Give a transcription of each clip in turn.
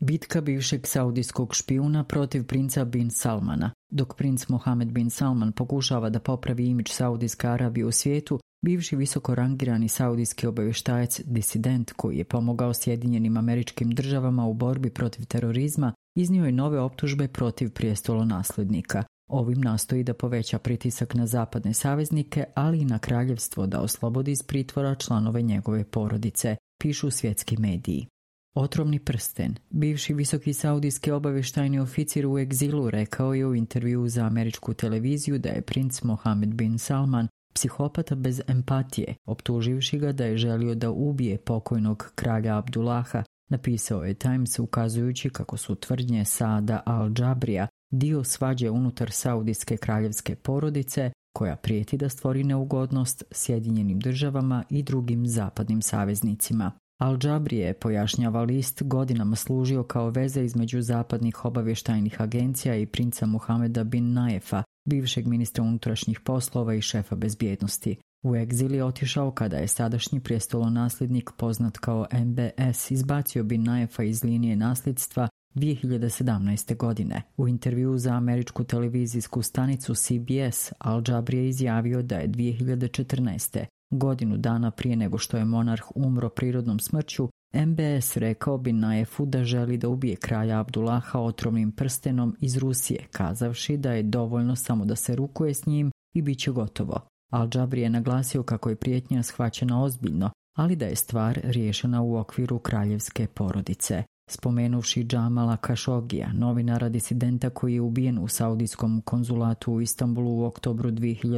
Bitka bivšeg saudijskog špijuna protiv princa bin Salmana. Dok princ Mohammed bin Salman pokušava da popravi imidž Saudijske Arabije u svijetu, bivši visoko rangirani saudijski obavještajac disident koji je pomogao Sjedinjenim Američkim Državama u borbi protiv terorizma iznio je nove optužbe protiv prijestolonaslednika. Ovim nastoji da poveća pritisak na zapadne saveznike, ali i na kraljevstvo da oslobodi iz pritvora članove njegove porodice, pišu svjetski mediji. Otrovni prsten. Bivši visoki saudijski obavještajni oficir u egzilu rekao je u intervjuu za američku televiziju da je princ Mohammed bin Salman psihopata bez empatije, optuživši ga da je želio da ubije pokojnog kralja Abdullaha, napisao je Times ukazujući kako su tvrdnje Saada al-Džabrija dio svađe unutar saudijske kraljevske porodice koja prijeti da stvori neugodnost Sjedinjenim Državama i drugim zapadnim saveznicima. Al-Džabrije, pojašnjava list, godinama služio kao veza između zapadnih obavještajnih agencija i princa Muhameda bin Najefa, bivšeg ministra unutrašnjih poslova i šefa bezbjednosti. U egzil je otišao kada je sadašnji prijestolonasljednik poznat kao MBS izbacio bin Najefa iz linije nasljedstva 2017. godine. U intervjuu za američku televizijsku stanicu CBS, Al-Džabri je izjavio da je 2014. godinu dana prije nego što je monarh umro prirodnom smrću, MBS rekao bin Najefu da želi da ubije kralja Abdullaha otrovnim prstenom iz Rusije, kazavši da je dovoljno samo da se rukuje s njim i bit će gotovo. Al-Džabri je naglasio kako je prijetnja shvaćena ozbiljno, ali da je stvar riješena u okviru kraljevske porodice. Spomenuvši Džamala Kašogija, novinara disidenta koji je ubijen u saudijskom konzulatu u Istanbulu u oktobru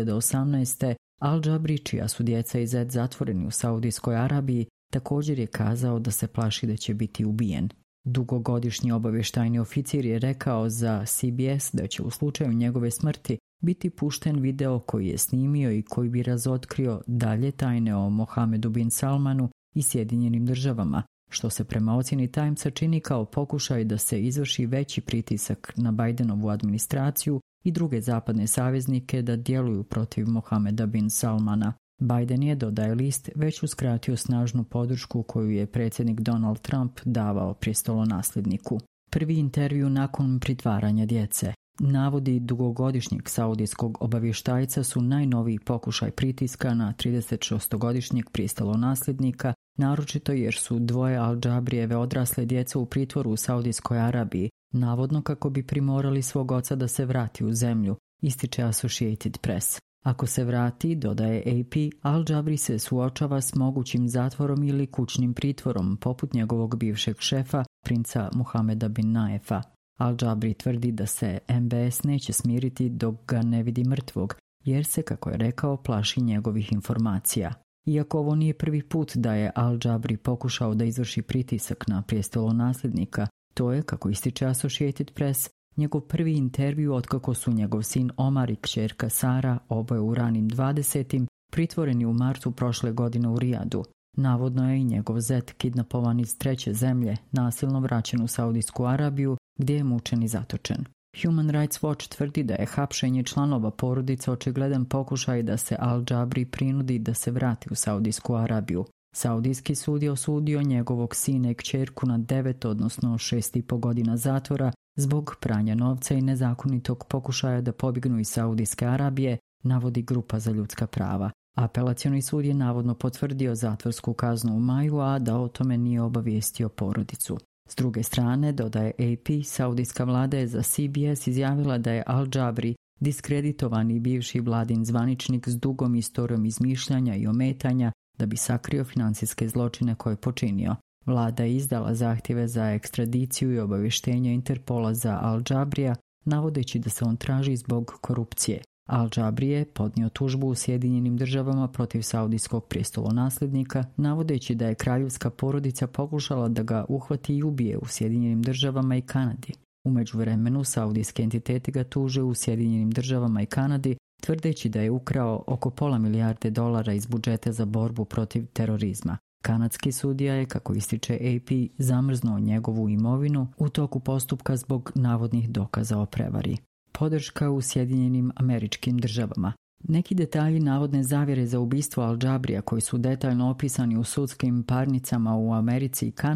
2018. Al-Džabri, čija su djeca i zet zatvoreni u Saudijskoj Arabiji, također je kazao da se plaši da će biti ubijen. Dugogodišnji obavještajni oficir je rekao za CBS da će u slučaju njegove smrti biti pušten video koji je snimio i koji bi razotkrio dalje tajne o Mohamedu bin Salmanu i Sjedinjenim Državama, što se prema ocjeni Timesa čini kao pokušaj da se izvrši veći pritisak na Bidenovu administraciju i druge zapadne saveznike da djeluju protiv Mohameda bin Salmana. Biden je, dodaje list, već uskratio snažnu podršku koju je predsjednik Donald Trump davao prijestolonasljedniku. Prvi intervju nakon pritvaranja djece. Navodi dugogodišnjeg saudijskog obavještajca su najnoviji pokušaj pritiska na 36-godišnjeg prijestolonasljednika, naročito jer su dvoje Al-Džabrijeve odrasle djece u pritvoru u Saudijskoj Arabiji, navodno kako bi primorali svog oca da se vrati u zemlju, ističe Associated Press. Ako se vrati, dodaje AP, Al-Džabri se suočava s mogućim zatvorom ili kućnim pritvorom, poput njegovog bivšeg šefa, princa Muhameda bin Najefa. Al-Džabri tvrdi da se MBS neće smiriti dok ga ne vidi mrtvog, jer se, kako je rekao, plaši njegovih informacija. Iako ovo nije prvi put da je Al-Džabri pokušao da izvrši pritisak na prijestolonasljednika, to je, kako ističe Associated Press, njegov prvi intervju otkako su njegov sin Omar i kćerka Sara, oboje u ranim 20. pritvoreni u martu prošle godine u Rijadu. Navodno je i njegov zet kidnapovan iz treće zemlje, nasilno vraćen u Saudijsku Arabiju, gdje je mučen i zatočen. Human Rights Watch tvrdi da je hapšenje članova porodice očigledan pokušaj da se Al-Džabri prinudi da se vrati u Saudijsku Arabiju. Saudijski sud je osudio njegovog sina i kćerku na 9, odnosno 6,5 godina zatvora zbog pranja novca i nezakonitog pokušaja da pobjegnu iz Saudijske Arabije, navodi Grupa za ljudska prava. Apelacioni sud je navodno potvrdio zatvorsku kaznu u maju, a da o tome nije obavijestio porodicu. S druge strane, dodaje AP, saudijska vlada je za CBS izjavila da je Al-Džabri diskreditovani bivši vladin zvaničnik s dugom istorijom izmišljanja i ometanja da bi sakrio financijske zločine koje je počinio. Vlada je izdala zahtjeve za ekstradiciju i obavještenje Interpola za Al-Džabrija, navodeći da se on traži zbog korupcije. Al-Džabri je podnio tužbu u Sjedinjenim Državama protiv saudijskog prijestolonasljednika, navodeći da je kraljevska porodica pokušala da ga uhvati i ubije u Sjedinjenim Državama i Kanadi. U međuvremenu, saudijske entitete ga tuže u Sjedinjenim Državama i Kanadi, tvrdeći da je ukrao oko $500 milijarde iz budžeta za borbu protiv terorizma. Kanadski sudija je, kako ističe AP, zamrznuo njegovu imovinu u toku postupka zbog navodnih dokaza o prevari. Podrška u Sjedinjenim Američkim Državama. Neki detalji navodne zavjere za ubistvo Al-Džabrija koji su detaljno opisani u sudskim parnicama u Americi i Kanadi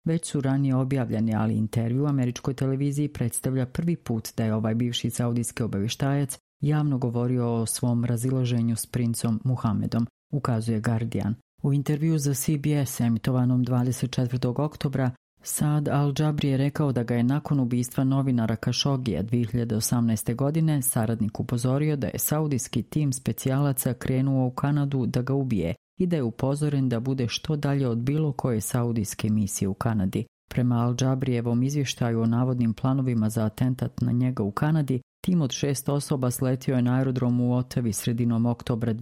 već su ranije objavljeni, ali intervju u američkoj televiziji predstavlja prvi put da je ovaj bivši saudijski obavještajac javno govorio o svom razilaženju s princom Muhamedom, ukazuje Guardian. U intervju za CBS emitovanom 24. oktobra Saad al-Jabri je rekao da ga je nakon ubistva novinara Khashogija 2018. godine saradnik upozorio da je saudijski tim specijalaca krenuo u Kanadu da ga ubije i da je upozoren da bude što dalje od bilo koje saudijske misije u Kanadi. Prema al-Jabrijevom izvještaju o navodnim planovima za atentat na njega u Kanadi, tim od 6 osoba sletio je na aerodromu u Ottawi sredinom oktobra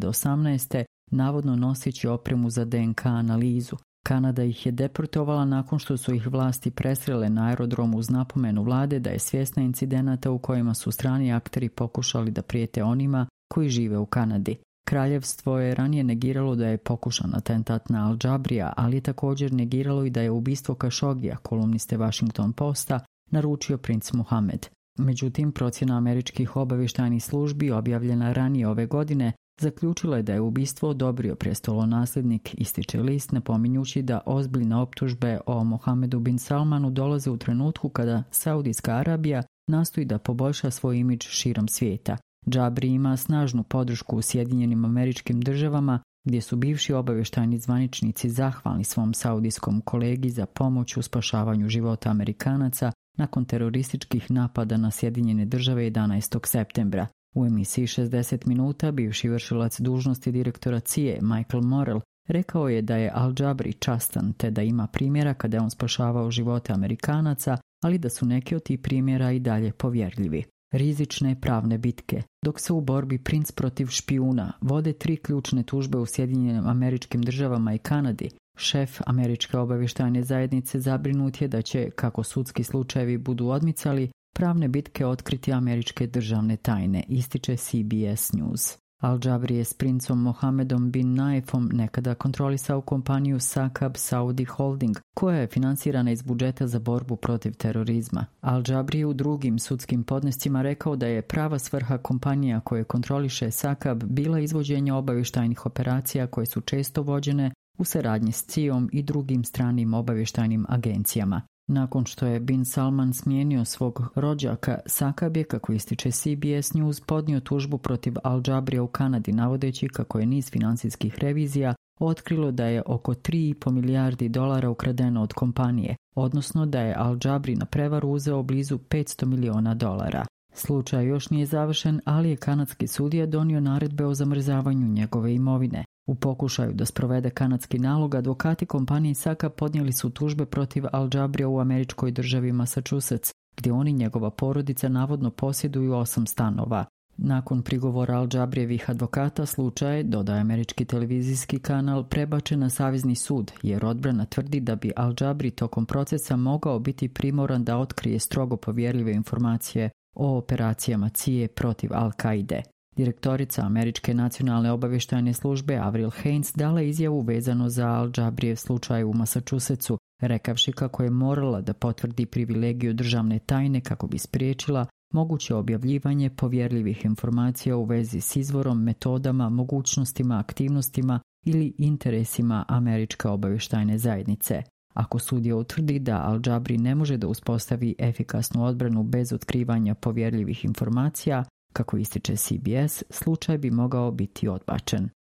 2018. navodno noseći opremu za DNK analizu. Kanada ih je deportovala nakon što su ih vlasti presrele na aerodromu uz napomenu vlade da je svjesna incidenata u kojima su strani akteri pokušali da prijete onima koji žive u Kanadi. Kraljevstvo je ranije negiralo da je pokušan atentat na al-Jabrija, ali je također negiralo i da je ubistvo Khashogija, kolumniste Washington Posta, naručio princ Muhamed. Međutim, procjena američkih obavještajnih službi objavljena ranije ove godine zaključila je da je ubistvo odobrio prestolonasljednik, ističe list, napominjući da ozbiljne optužbe o Mohamedu bin Salmanu dolaze u trenutku kada Saudijska Arabija nastoji da poboljša svoj imidž širom svijeta. Džabri ima snažnu podršku u Sjedinjenim Američkim Državama, gdje su bivši obavještajni zvaničnici zahvalni svom saudijskom kolegi za pomoć u spašavanju života Amerikanaca nakon terorističkih napada na Sjedinjene Države 11. septembra. U emisiji 60 minuta bivši vršilac dužnosti direktora CIA Michael Morrell rekao je da je al-Jabri častan te da ima primjera kada je on spašavao živote Amerikanaca, ali da su neki od tih primjera i dalje povjerljivi. Rizične pravne bitke. Dok se u borbi princ protiv špijuna vode 3 ključne tužbe u Sjedinjenim Američkim Državama i Kanadi, šef američke obavještajne zajednice zabrinut je da će, kako sudski slučajevi budu odmicali, pravne bitke otkriti američke državne tajne, ističe CBS News. Al-Jabri je s princom Mohamedom bin Naifom nekada kontrolisao kompaniju Sakab Saudi Holding, koja je financirana iz budžeta za borbu protiv terorizma. Al-Jabri je u drugim sudskim podnescima rekao da je prava svrha kompanija koje kontroliše Sakab bila izvođenje obavještajnih operacija koje su često vođene u saradnji s CIA-om i drugim stranim obavještajnim agencijama. Nakon što je bin Salman smijenio svog rođaka, Sakab je, kako ističe CBS News, podnio tužbu protiv al-Jabrija u Kanadi, navodeći kako je niz financijskih revizija otkrilo da je oko 3,5 milijardi dolara ukradeno od kompanije, odnosno da je al-Jabri na prevaru uzeo blizu 500 miliona dolara. Slučaj još nije završen, ali je kanadski sudija donio naredbe o zamrzavanju njegove imovine. U pokušaju da sprovede kanadski nalog, advokati kompanije Sakab podnijeli su tužbe protiv al-Jabrija u američkoj državi Massachusetts, gdje on i njegova porodica navodno posjeduju 8 stanova. Nakon prigovora al-Jabrijevih advokata, slučaj, dodaje američki televizijski kanal, prebačen na savezni sud, jer odbrana tvrdi da bi al-Jabri tokom procesa mogao biti primoran da otkrije strogo povjerljive informacije o operacijama CIA protiv Al-Kaide. Direktorica Američke nacionalne obavještajne službe Avril Haines dala izjavu vezano za al-Jabrijev slučaj u Massachusettsu, rekavši kako je morala da potvrdi privilegiju državne tajne kako bi spriječila moguće objavljivanje povjerljivih informacija u vezi s izvorom, metodama, mogućnostima, aktivnostima ili interesima američke obavještajne zajednice. Ako sudija utvrdi da al-Jabri ne može da uspostavi efikasnu odbranu bez otkrivanja povjerljivih informacija, kako ističe CBS, slučaj bi mogao biti odbačen.